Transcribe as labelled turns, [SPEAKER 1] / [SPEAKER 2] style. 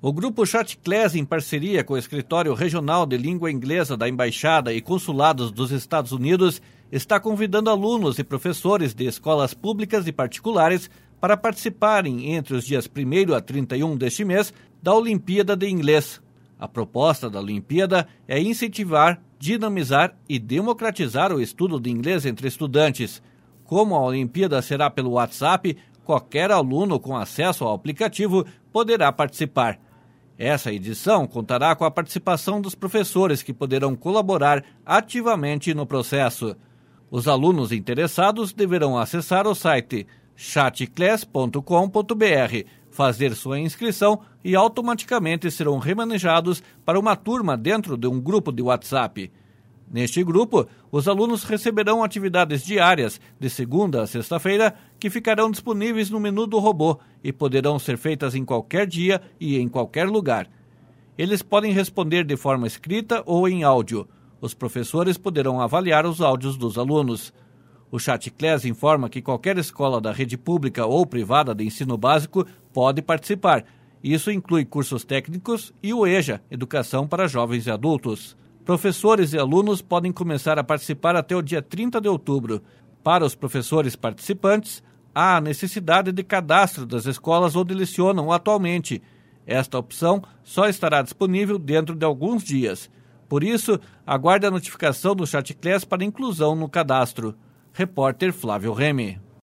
[SPEAKER 1] O Grupo Chatclass, em parceria com o Escritório Regional de Língua Inglesa da Embaixada e Consulados dos Estados Unidos, está convidando alunos e professores de escolas públicas e particulares para participarem entre os dias 1º a 31 deste mês da Olimpíada de Inglês. A proposta da Olimpíada é incentivar, dinamizar e democratizar o estudo de inglês entre estudantes. Como a Olimpíada será pelo WhatsApp, qualquer aluno com acesso ao aplicativo poderá participar. Essa edição contará com a participação dos professores que poderão colaborar ativamente no processo. Os alunos interessados deverão acessar o site chatclass.com.br, fazer sua inscrição e automaticamente serão remanejados para uma turma dentro de um grupo de WhatsApp. Neste grupo, os alunos receberão atividades diárias, de segunda a sexta-feira, que ficarão disponíveis no menu do robô e poderão ser feitas em qualquer dia e em qualquer lugar. Eles podem responder de forma escrita ou em áudio. Os professores poderão avaliar os áudios dos alunos. O Chatclass informa que qualquer escola da rede pública ou privada de ensino básico pode participar. Isso inclui cursos técnicos e o EJA, Educação para Jovens e Adultos. Professores e alunos podem começar a participar até o dia 30 de outubro. Para os professores participantes, há a necessidade de cadastro das escolas onde lecionam atualmente. Esta opção só estará disponível dentro de alguns dias. Por isso, aguarde a notificação do Chatclass para inclusão no cadastro. Repórter Flávio Remy.